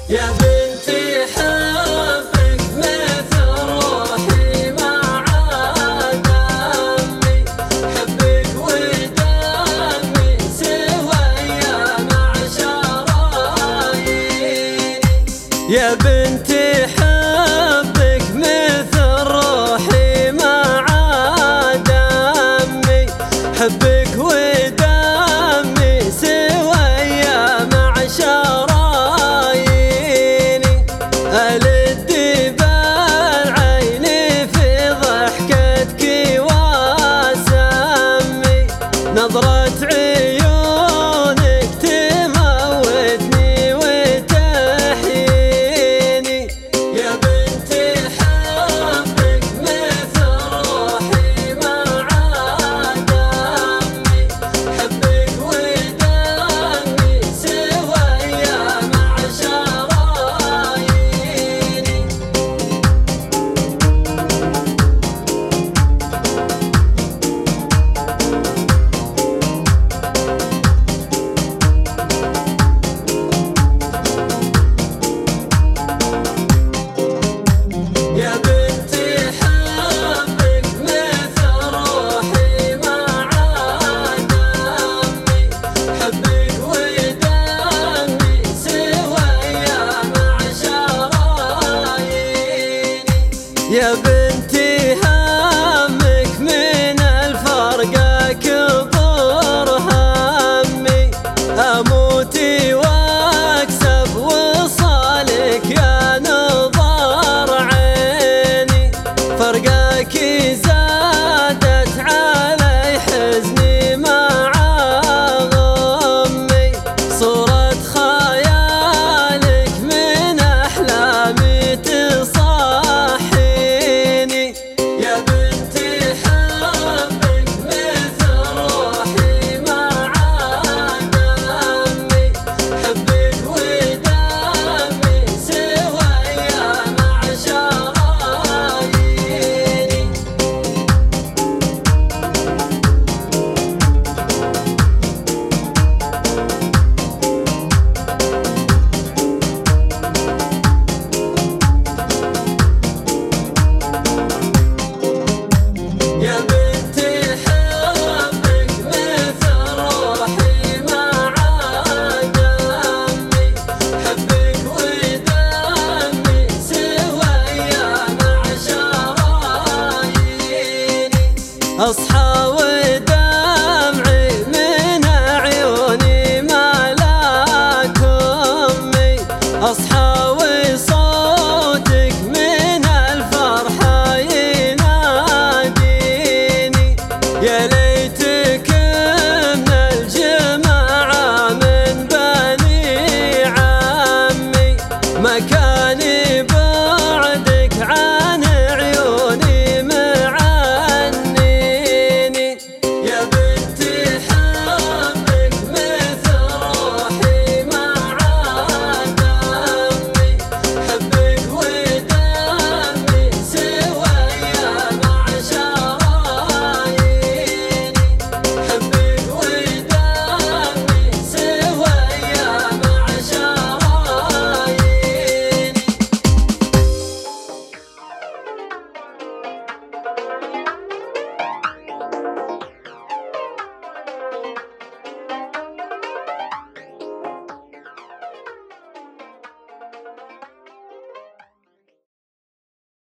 يا بنتي حبك مثل روحي مع دمي، حبك ودمي سويا مع شراييني. يا بنتي حبك مثل روحي مع دمي، حبك ودمي سويا مع شراييني. ألد بالعين في ضحكتك واسمي، نظرة عيونك تموتني وتحييني. يا بنتي حبك مثل روحي مع دمي، حبك ودمي سويا مع شراييني. يا بنتي حبك مثل روحي مع دمي، حبك ودمي سويا مع شراييني. يا بنتي همك من الفرقة كبر همي، أموتي واكسب وصالك يا نظر عيني. فرقاك زادت علي حزني مع غمي، صورة خيالك من أحلامي تصحيني. يا بنتي حبك مثل روحي مع دمي، حبك ودمي سويا مع شراييني. يا بنتي حبك مثل روحي مع دمي، حبك ودمي سويا مع شراييني. أصحى ودمعي من عيوني ما لك أمي، أصحى